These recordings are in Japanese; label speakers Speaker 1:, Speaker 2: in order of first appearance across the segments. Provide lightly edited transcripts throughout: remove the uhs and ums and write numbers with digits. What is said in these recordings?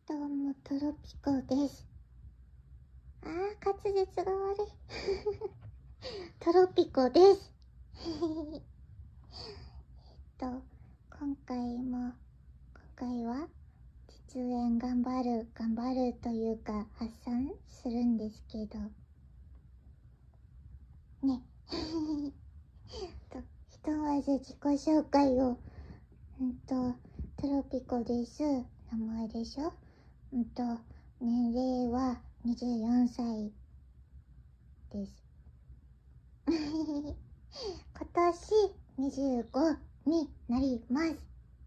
Speaker 1: どうも、トロピコです。滑舌が悪い。トロピコです。今回は、実演頑張るというか、発散するんですけど、ね。ひとまず自己紹介を、トロピコです。名前でしょ。年齢は24歳です。今年25になります。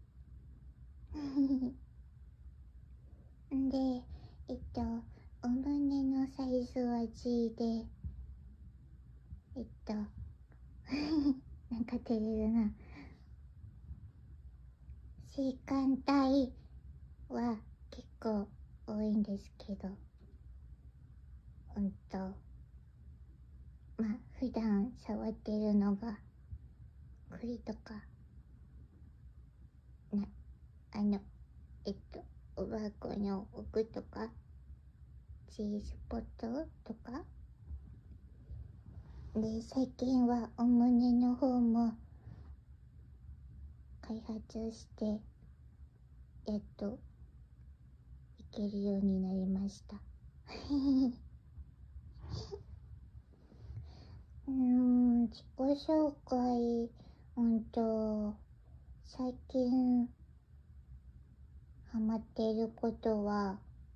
Speaker 1: で、お胸のサイズは G で、なんか照れるな。性感帯は結構多いんですけど、普段触ってるのが栗とかおばあこの奥とか G スポットとかで、最近はお胸の方も開発してやっといけるようになりました。自己紹介、最近ハマっていることは、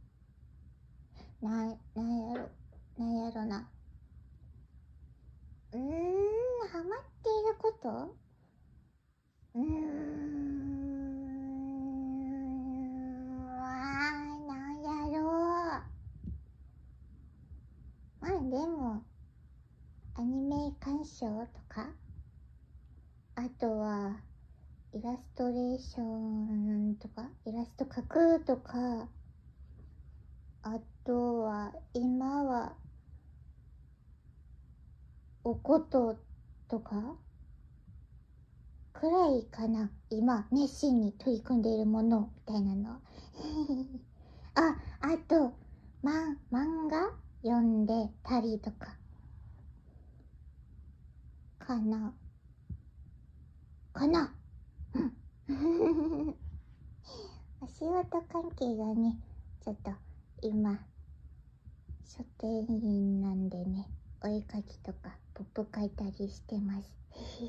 Speaker 1: なんやろな。ハマっていることなんやろう。でも、アニメ鑑賞とか、あとは、イラストレーションとか、イラスト描くとか、あとは、今は、おこととかくらいかな。今、熱心に取り組んでいるもの、みたいなの。あと、漫画読んでたりとか、かな。うん。お仕事関係がね、ちょっと、今、書店員なんでね、お絵かきとか、ポップ書いたりしてます。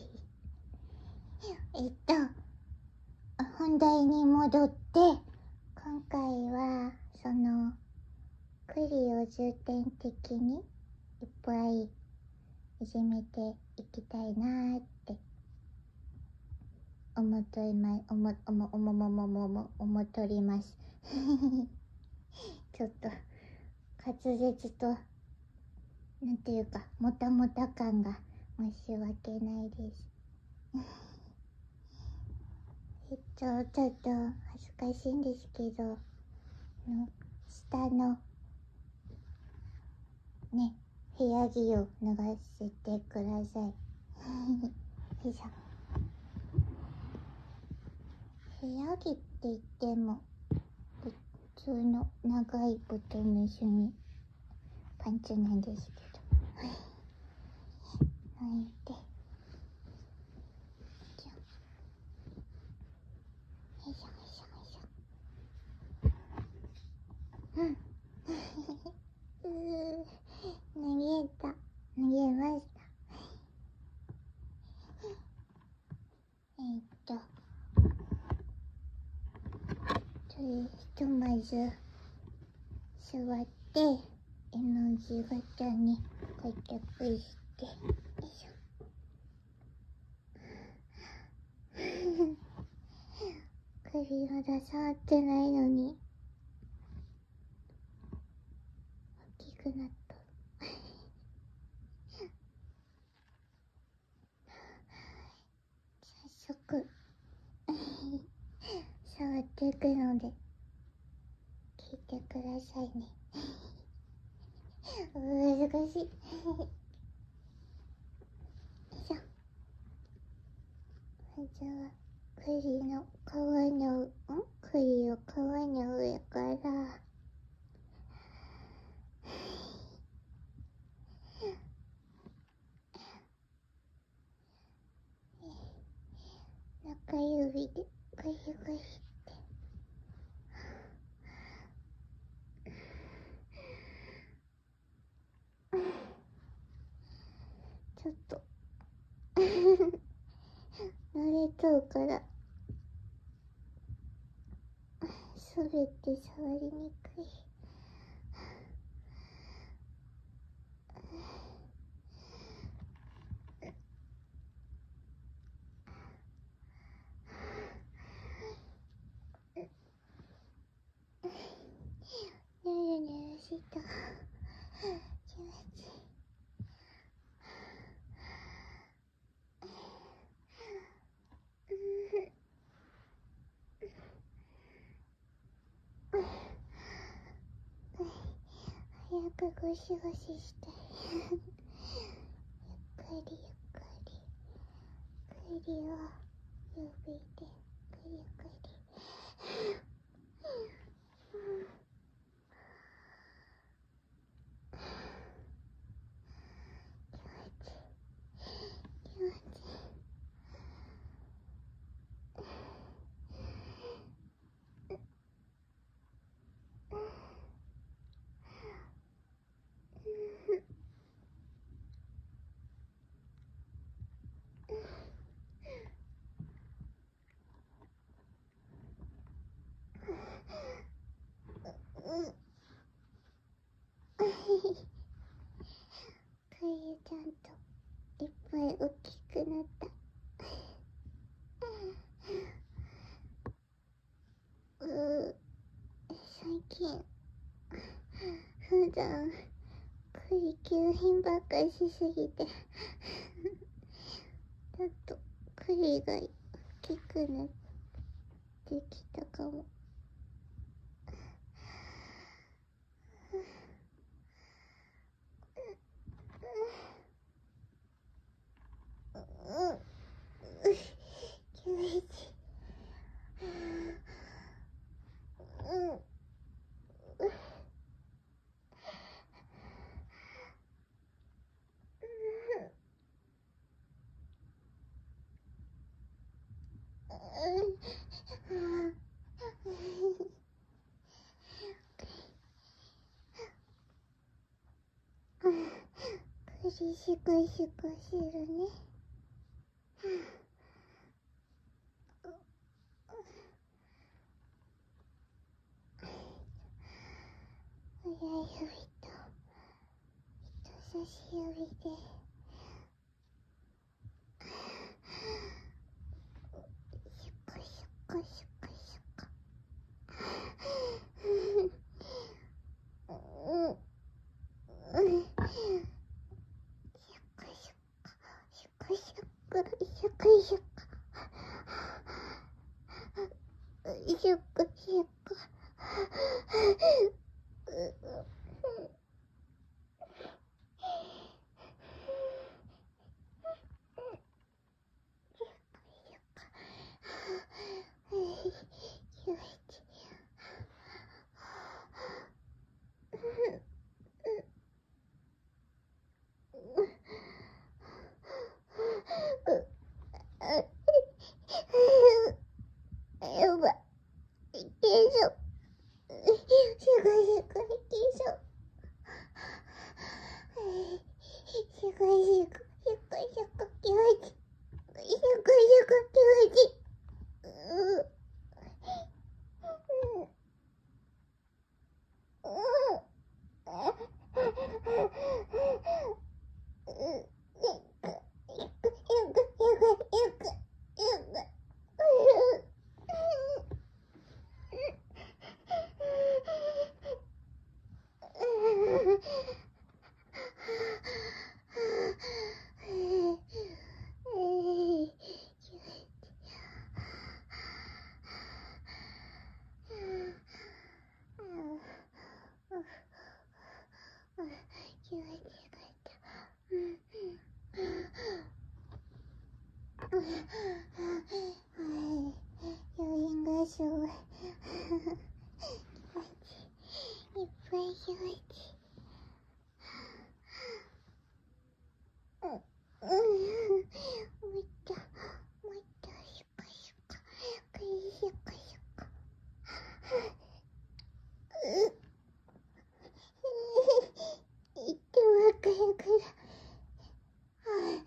Speaker 1: 本題に戻って、今回は、栗を重点的にいっぱいいじめていきたいなーって思っとります。ちょっと、滑舌と、なんていうか、もたもた感が申し訳ないです。ちょっと恥ずかしいんですけど、下の、ね、部屋着を脱がせてください。よいしょ。部屋着って言っても、普通の長いボトムスにパンツなんですけど。抜いて。よいしょ。投げました。ひとまず、座って、絵の字型に開脚して、よいしょ。首まだ触ってないのに、大きくなった。早速、触っていくので、聞いてくださいね。難しい。よいしょ。まずは、栗を皮の上から、 ちょっと慣れちゃうからそれって触りにくい。ニャラニャラした気持ちいい。早くゴシゴシしたいゆっくりゆっくり栗を指でくりくり気持ちいい気持ちいい。かゆちゃんといっぱい大きくなった。最近普段栗急変ばっかりしすぎてちょっと栗が大きくなってきたかも。気持ちいい。栗シコシコするね。親指と人差し指でシコシコシコシコシコシコシコシコシコシコやばい、いけそう。シコシコいけそう。シコシコシコシコ気持ちいい。シコシコ気持ちいい。気持ちよかった。余韻がすごい。気持ちいっぱい気持ちいい。もう一回シコシコシコシコ言ってわかるから。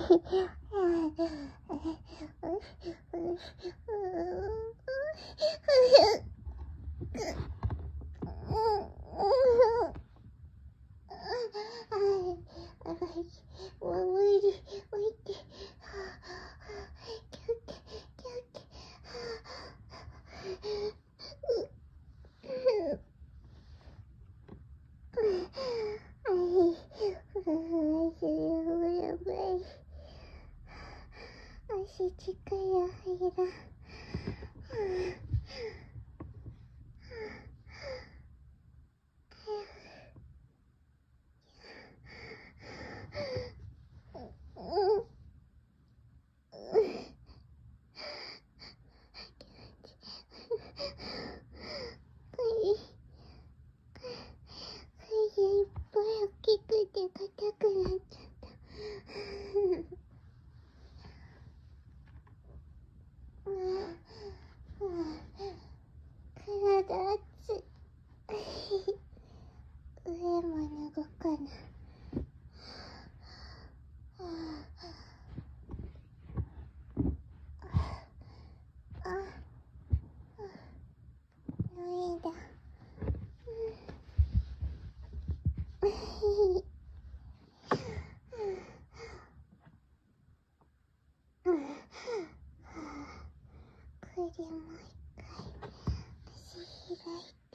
Speaker 1: 足近いよ、はいだ。いっぱい大きくて硬くなっちゃった。体熱い。上も脱ごうかな。脱いだ。首もう一回足開いて、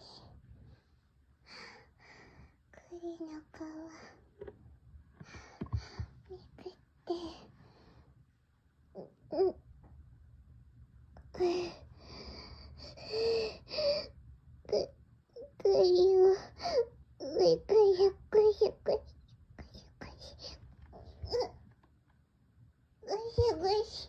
Speaker 1: 首の皮めくって、首を上からゴシゴシゴシゴシ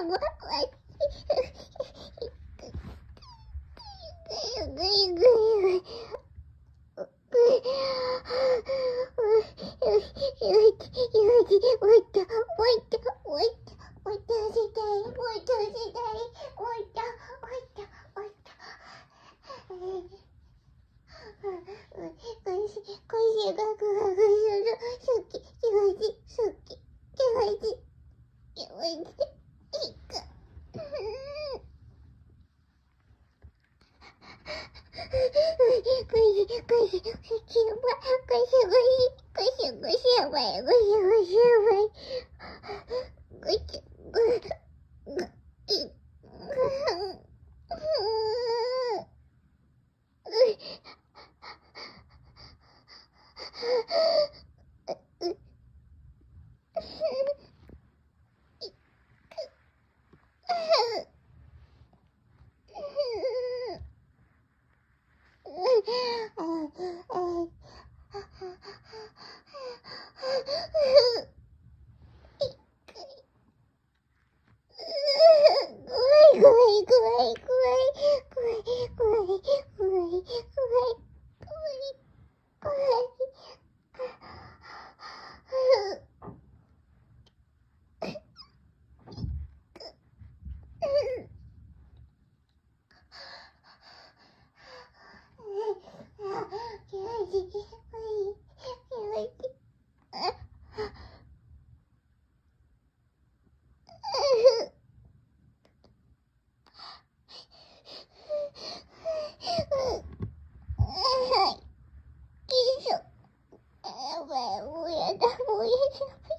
Speaker 1: もうやだ。